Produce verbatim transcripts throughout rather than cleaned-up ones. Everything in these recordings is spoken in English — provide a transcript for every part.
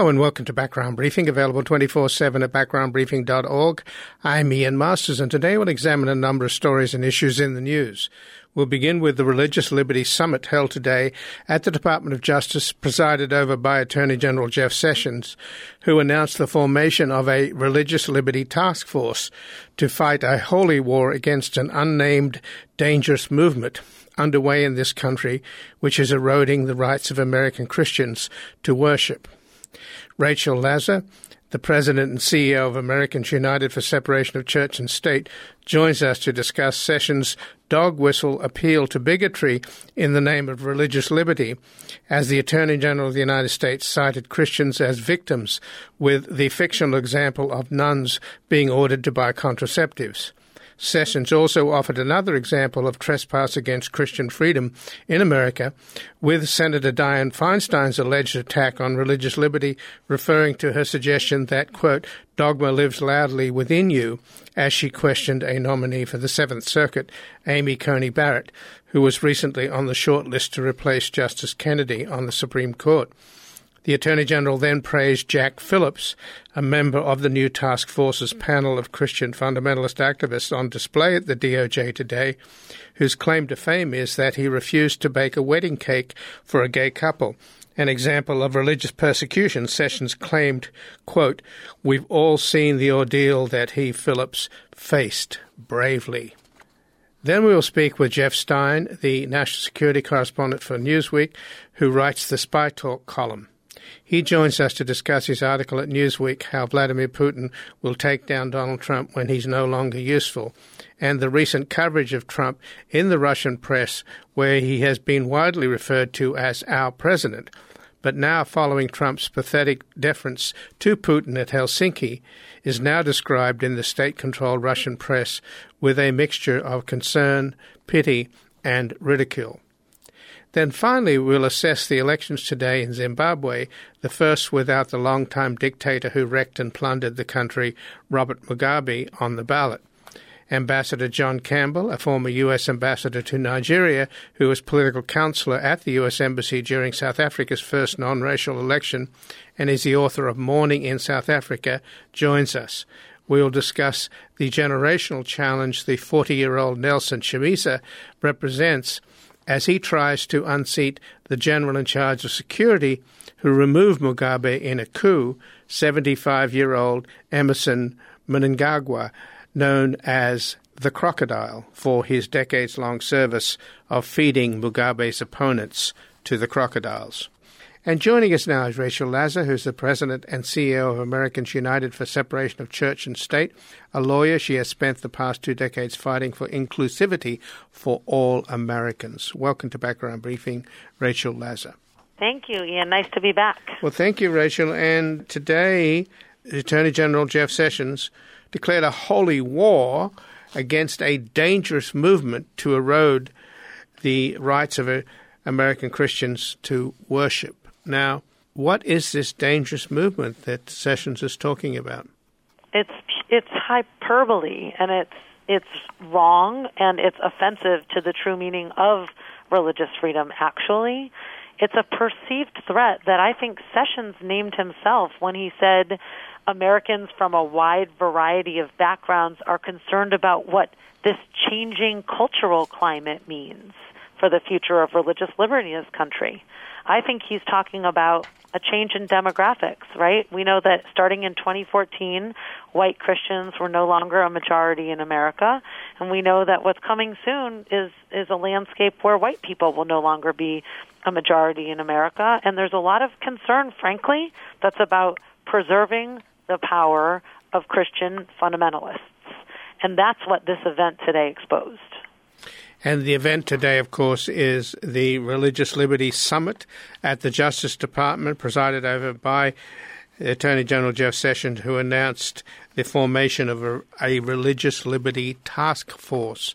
Hello and welcome to Background Briefing, available twenty-four seven at background briefing dot org. I'm Ian Masters, and today we'll examine a number of stories and issues in the news. We'll begin with the Religious Liberty Summit held today at the Department of Justice, presided over by Attorney General Jeff Sessions, who announced the formation of a Religious Liberty Task Force to fight a holy war against an unnamed, dangerous movement underway in this country, which is eroding the rights of American Christians to worship. Rachel Laza, the President and C E O of Americans United for Separation of Church and State, joins us to discuss Sessions' dog whistle appeal to bigotry in the name of religious liberty, as the Attorney General of the United States cited Christians as victims, with the fictional example of nuns being ordered to buy contraceptives. Sessions also offered another example of trespass against Christian freedom in America, with Senator Dianne Feinstein's alleged attack on religious liberty, referring to her suggestion that, quote, dogma lives loudly within you, as she questioned a nominee for the Seventh Circuit, Amy Coney Barrett, who was recently on the short list to replace Justice Kennedy on the Supreme Court. The Attorney General then praised Jack Phillips, a member of the new task force's panel of Christian fundamentalist activists on display at the D O J today, whose claim to fame is that he refused to bake a wedding cake for a gay couple. An example of religious persecution, Sessions claimed, quote, we've all seen the ordeal that he, Phillips, faced bravely. Then we will speak with Jeff Stein, the national security correspondent for Newsweek, who writes the Spy Talk column. He joins us to discuss his article at Newsweek, How Vladimir Putin Will Take Down Donald Trump When He's No Longer Useful, and the recent coverage of Trump in the Russian press, where he has been widely referred to as our president, but now, following Trump's pathetic deference to Putin at Helsinki, is now described in the state-controlled Russian press with a mixture of concern, pity, and ridicule. Then finally, we'll assess the elections today in Zimbabwe, the first without the long-time dictator who wrecked and plundered the country, Robert Mugabe, on the ballot. Ambassador John Campbell, a former U S ambassador to Nigeria, who was political counselor at the U S Embassy during South Africa's first non-racial election and is the author of Mourning in South Africa, joins us. We'll discuss the generational challenge the forty-year-old Nelson Chamisa represents as he tries to unseat the general in charge of security who removed Mugabe in a coup, seventy-five-year-old Emerson Mnangagwa, known as the Crocodile, for his decades-long service of feeding Mugabe's opponents to the crocodiles. And joining us now is Rachel Laza, who's the President and C E O of Americans United for Separation of Church and State. A lawyer, she has spent the past two decades fighting for inclusivity for all Americans. Welcome to Background Briefing, Rachel Laza. Thank you, Ian. Nice to be back. Well, thank you, Rachel. And today, Attorney General Jeff Sessions declared a holy war against a dangerous movement to erode the rights of American Christians to worship. Now, what is this dangerous movement that Sessions is talking about? It's it's hyperbole, and it's it's wrong, and it's offensive to the true meaning of religious freedom, actually. It's a perceived threat that I think Sessions named himself when he said Americans from a wide variety of backgrounds are concerned about what this changing cultural climate means for the future of religious liberty in this country. I think he's talking about a change in demographics, right? We know that starting in twenty fourteen, white Christians were no longer a majority in America, and we know that what's coming soon is, is a landscape where white people will no longer be a majority in America, and there's a lot of concern, frankly, that's about preserving the power of Christian fundamentalists, and that's what this event today exposed. And the event today, of course, is the Religious Liberty Summit at the Justice Department, presided over by Attorney General Jeff Sessions, who announced the formation of a, a Religious Liberty Task Force.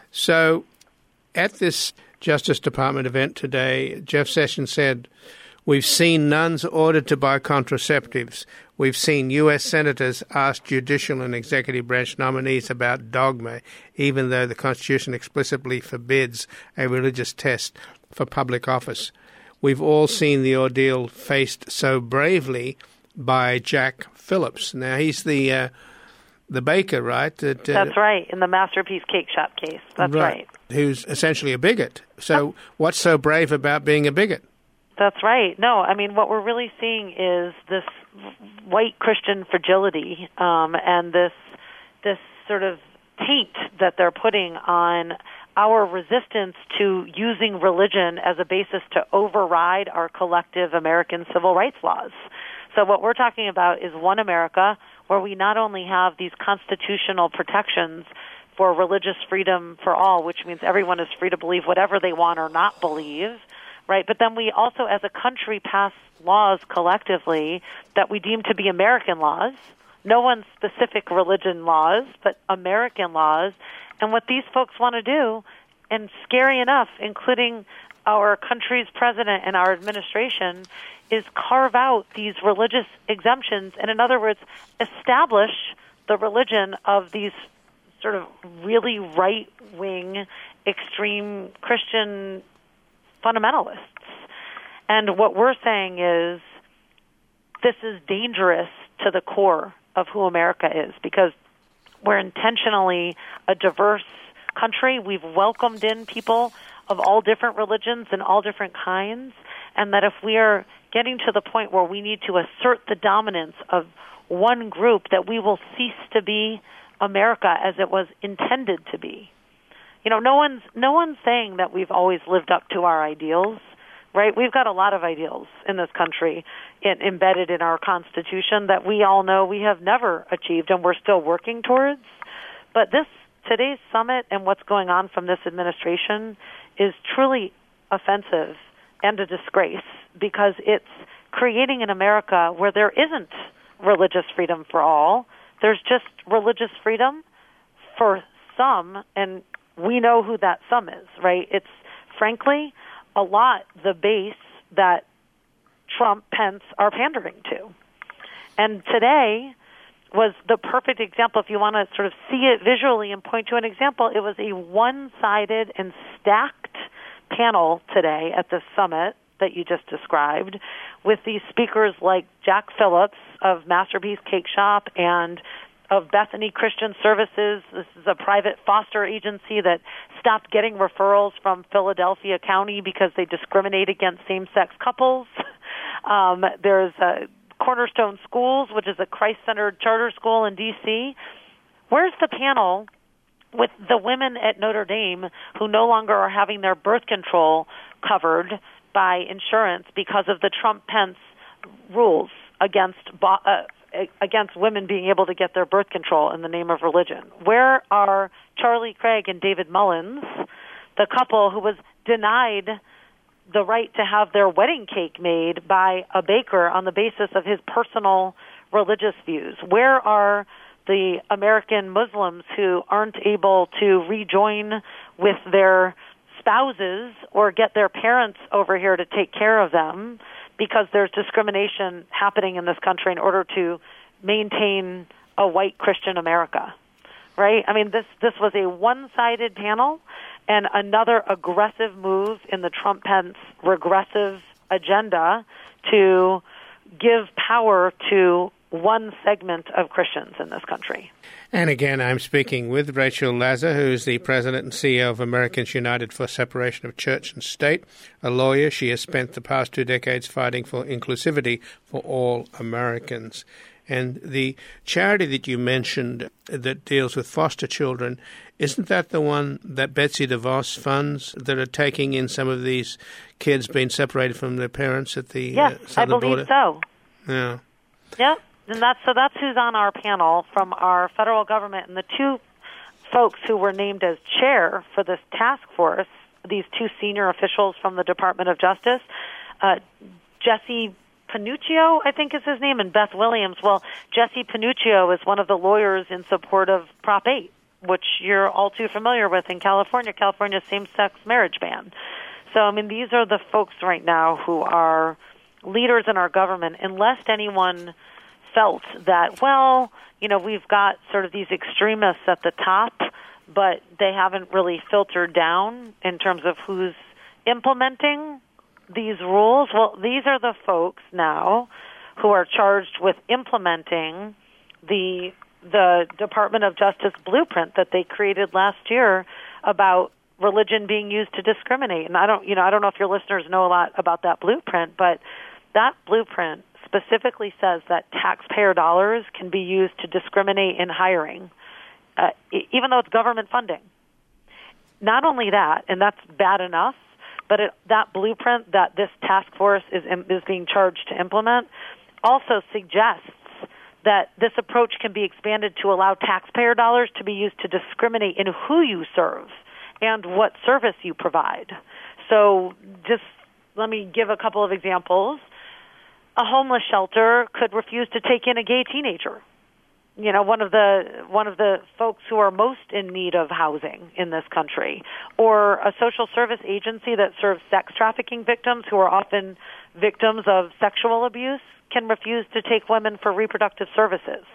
So at this Justice Department event today, Jeff Sessions said, we've seen nuns ordered to buy contraceptives. We've seen U S senators ask judicial and executive branch nominees about dogma, even though the Constitution explicitly forbids a religious test for public office. We've all seen the ordeal faced so bravely by Jack Phillips. Now, he's the uh, the baker, right? That, uh, That's right, in the Masterpiece Cake Shop case. That's right. right. Who's essentially a bigot. So oh. what's so brave about being a bigot? That's right. No, I mean, what we're really seeing is this white Christian fragility um, and this this sort of taint that they're putting on our resistance to using religion as a basis to override our collective American civil rights laws. So what we're talking about is one America where we not only have these constitutional protections for religious freedom for all, which means everyone is free to believe whatever they want or not believe, right? But then we also, as a country, pass laws collectively that we deem to be American laws, no one's specific religion laws, but American laws. And what these folks want to do, and scary enough, including our country's president and our administration, is carve out these religious exemptions and, in other words, establish the religion of these sort of really right-wing, extreme Christian fundamentalists. And what we're saying is this is dangerous to the core of who America is, because we're intentionally a diverse country. We've welcomed in people of all different religions and all different kinds, and that if we are getting to the point where we need to assert the dominance of one group, that we will cease to be America as it was intended to be. You know, no one's no one's saying that we've always lived up to our ideals, right? We've got a lot of ideals in this country in, embedded in our Constitution that we all know we have never achieved and we're still working towards. But this today's summit and what's going on from this administration is truly offensive and a disgrace, because it's creating an America where there isn't religious freedom for all. There's just religious freedom for some, and we know who that some is, right? It's, frankly, a lot the base that Trump, Pence are pandering to. And today was the perfect example. If you want to sort of see it visually and point to an example, it was a one-sided and stacked panel today at the summit that you just described, with these speakers like Jack Phillips of Masterpiece Cake Shop and of Bethany Christian Services. This is a private foster agency that stopped getting referrals from Philadelphia County because they discriminate against same-sex couples. Um, there's uh, Cornerstone Schools, which is a Christ-centered charter school in D C Where's the panel with the women at Notre Dame who no longer are having their birth control covered by insurance because of the Trump-Pence rules against uh, against women being able to get their birth control in the name of religion? Where are Charlie Craig and David Mullins, the couple who was denied the right to have their wedding cake made by a baker on the basis of his personal religious views? Where are the American Muslims who aren't able to rejoin with their spouses or get their parents over here to take care of them because there's discrimination happening in this country in order to maintain a white Christian America, right? I mean, this, this was a one-sided panel and another aggressive move in the Trump-Pence regressive agenda to give power to one segment of Christians in this country. And again, I'm speaking with Rachel Lazar, who is the president and C E O of Americans United for Separation of Church and State. A lawyer, she has spent the past two decades fighting for inclusivity for all Americans. And the charity that you mentioned that deals with foster children, isn't that the one that Betsy DeVos funds that are taking in some of these kids being separated from their parents at the yes, uh, southern border? Yes, I believe so. Yeah. Yep. And that's, so that's who's on our panel from our federal government. And the two folks who were named as chair for this task force, these two senior officials from the Department of Justice, uh, Jesse Panuccio, I think is his name, and Beth Williams. Well, Jesse Panuccio is one of the lawyers in support of Prop eight, which you're all too familiar with in California, California's same-sex marriage ban. So, I mean, these are the folks right now who are leaders in our government, unless anyone felt that, well, you know, we've got sort of these extremists at the top, but they haven't really filtered down in terms of who's implementing these rules. Well, these are the folks now who are charged with implementing the the Department of Justice blueprint that they created last year about religion being used to discriminate. And I don't, you know, I don't know if your listeners know a lot about that blueprint, but that blueprint specifically says that taxpayer dollars can be used to discriminate in hiring, uh, even though it's government funding. Not only that, and that's bad enough, but it, that blueprint that this task force is is being charged to implement also suggests that this approach can be expanded to allow taxpayer dollars to be used to discriminate in who you serve and what service you provide. So just let me give a couple of examples. A homeless shelter could refuse to take in a gay teenager. You know, one of the one of the folks who are most in need of housing in this country, or a social service agency that serves sex trafficking victims who are often victims of sexual abuse can refuse to take women for reproductive services.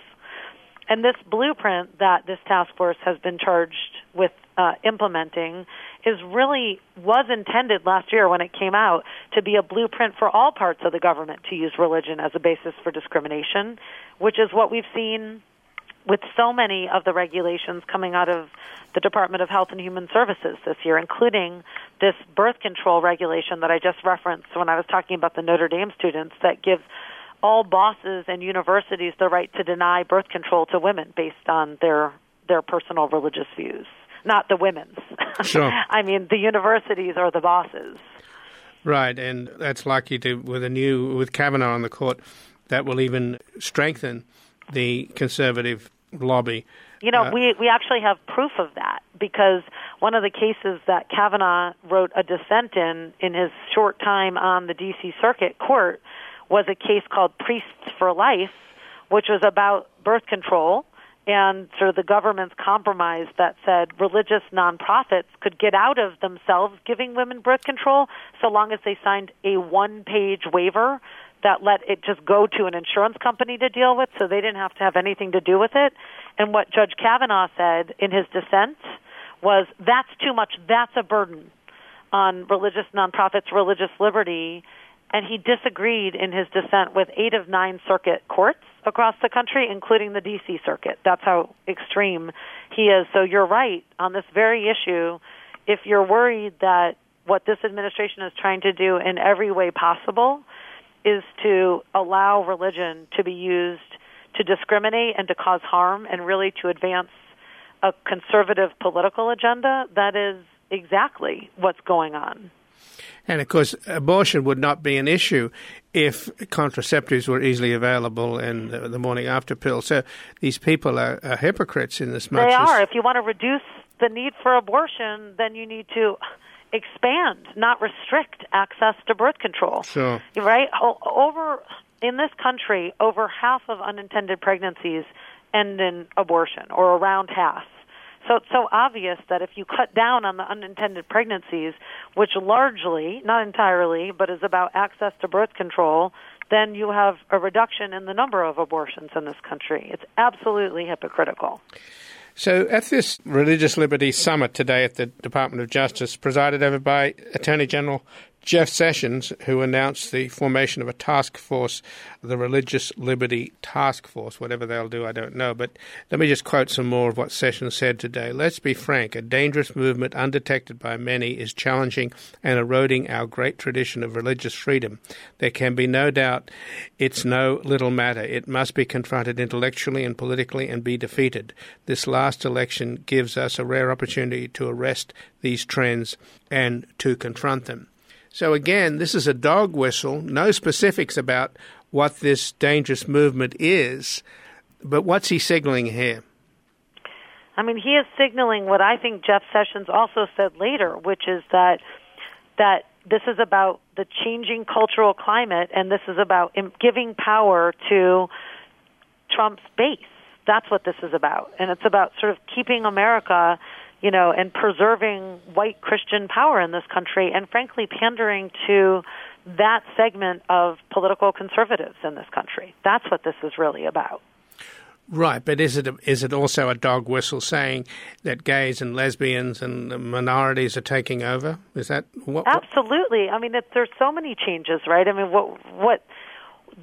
And this blueprint that this task force has been charged with uh, implementing is really was intended last year when it came out to be a blueprint for all parts of the government to use religion as a basis for discrimination, which is what we've seen with so many of the regulations coming out of the Department of Health and Human Services this year, including this birth control regulation that I just referenced when I was talking about the Notre Dame students that gives all bosses and universities the right to deny birth control to women based on their their personal religious views, not the women's. Sure. I mean, the universities are the bosses. Right, and that's likely to, with a new, with Kavanaugh on the court, that will even strengthen the conservative lobby. You know, uh, we, we actually have proof of that because one of the cases that Kavanaugh wrote a dissent in, in his short time on the D C Circuit Court, was a case called Priests for Life, which was about birth control and sort of the government's compromise that said religious nonprofits could get out of themselves giving women birth control so long as they signed a one-page waiver that let it just go to an insurance company to deal with, so they didn't have to have anything to do with it. And what Judge Kavanaugh said in his dissent was, that's too much, that's a burden on religious nonprofits' religious liberty. And he disagreed in his dissent with eight of nine circuit courts across the country, including the D C Circuit. That's how extreme he is. So you're right on this very issue. If you're worried that what this administration is trying to do in every way possible is to allow religion to be used to discriminate and to cause harm and really to advance a conservative political agenda, that is exactly what's going on. And, of course, abortion would not be an issue if contraceptives were easily available and the, the morning after pill. So these people are, are hypocrites in this much. They as... are. If you want to reduce the need for abortion, then you need to expand, not restrict access to birth control. Sure. Right? Over in this country, over half of unintended pregnancies end in abortion, or around half. So it's so obvious that if you cut down on the unintended pregnancies, which largely, not entirely, but is about access to birth control, then you have a reduction in the number of abortions in this country. It's absolutely hypocritical. So at this Religious Liberty Summit today at the Department of Justice, presided over by Attorney General Jeff Sessions, who announced the formation of a task force, the Religious Liberty Task Force. Whatever they'll do, I don't know. But let me just quote some more of what Sessions said today. Let's be frank, a dangerous movement undetected by many is challenging and eroding our great tradition of religious freedom. There can be no doubt it's no little matter. It must be confronted intellectually and politically and be defeated. This last election gives us a rare opportunity to arrest these trends and to confront them. So again, this is a dog whistle, no specifics about what this dangerous movement is, but what's he signaling here? I mean, he is signaling what I think Jeff Sessions also said later, which is that that this is about the changing cultural climate, and this is about giving power to Trump's base. That's what this is about. And it's about sort of keeping America, you know, and preserving white Christian power in this country, and frankly pandering to that segment of political conservatives in this country. That's what this is really about. Right, but is it a, is it also a dog whistle saying that gays and lesbians and minorities are taking over? Is that what? Absolutely. I mean, it, there's so many changes, right? I mean, what what this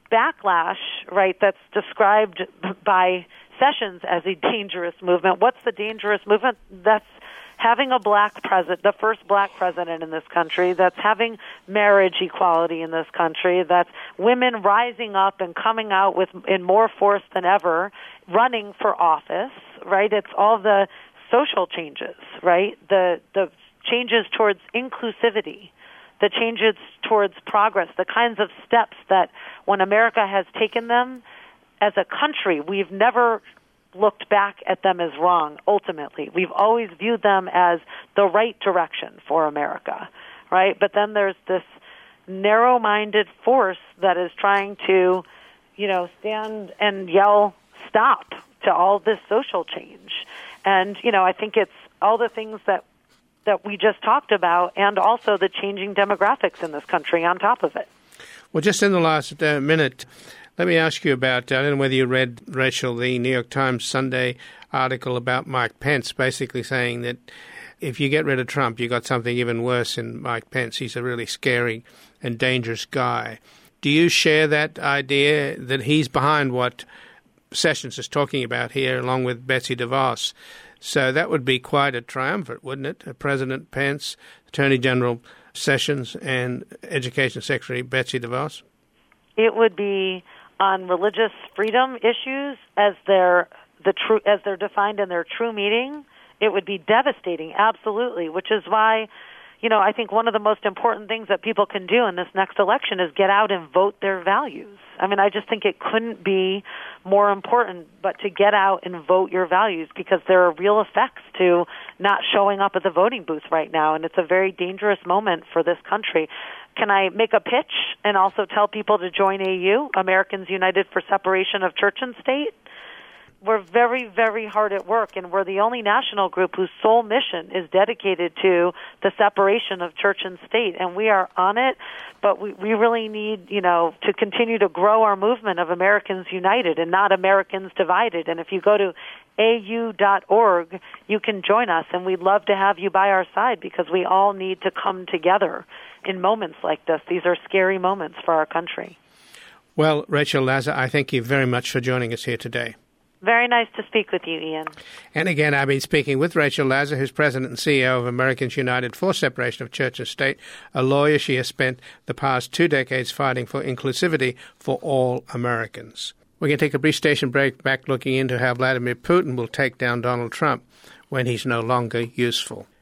backlash, right, that's described by Sessions as a dangerous movement. What's the dangerous movement? That's having a black president, the first black president in this country, that's having marriage equality in this country, that's women rising up and coming out with in more force than ever, running for office, right? It's all the social changes, right? The the changes towards inclusivity, the changes towards progress, the kinds of steps that when America has taken them as a country, we've never looked back at them as wrong, ultimately. We've always viewed them as the right direction for America, right? But then there's this narrow-minded force that is trying to, you know, stand and yell, stop to all this social change. And, you know, I think it's all the things that that we just talked about and also the changing demographics in this country on top of it. Well, just in the last uh, minute, let me ask you about, I don't know whether you read, Rachel, the New York Times Sunday article about Mike Pence, basically saying that if you get rid of Trump, you got something even worse in Mike Pence. He's a really scary and dangerous guy. Do you share that idea that he's behind what Sessions is talking about here, along with Betsy DeVos? So that would be quite a triumvirate, wouldn't it? President Pence, Attorney General Sessions, and Education Secretary Betsy DeVos? It would be on religious freedom issues as they're the true as they're defined in their true meaning. It would be devastating, absolutely, which is why, you know, I think one of the most important things that people can do in this next election is get out and vote their values. I mean, I just think it couldn't be more important, but to get out and vote your values, because there are real effects to not showing up at the voting booth right now, and it's a very dangerous moment for this country. Can I make a pitch and also tell people to join A U, Americans United for Separation of Church and State? We're very, very hard at work, and we're the only national group whose sole mission is dedicated to the separation of church and state, and we are on it, but we, we really need, you know, to continue to grow our movement of Americans United and not Americans Divided. And if you go to A U dot org, you can join us, and we'd love to have you by our side, because we all need to come together in moments like this. These are scary moments for our country. Well, Rachel Laza, I thank you very much for joining us here today. Very nice to speak with you, Ian. And again, I've been speaking with Rachel Laza, who's President and C E O of Americans United for Separation of Church and State, a lawyer. She has spent the past two decades fighting for inclusivity for all Americans. We're going to take a brief station break, back looking into how Vladimir Putin will take down Donald Trump when he's no longer useful.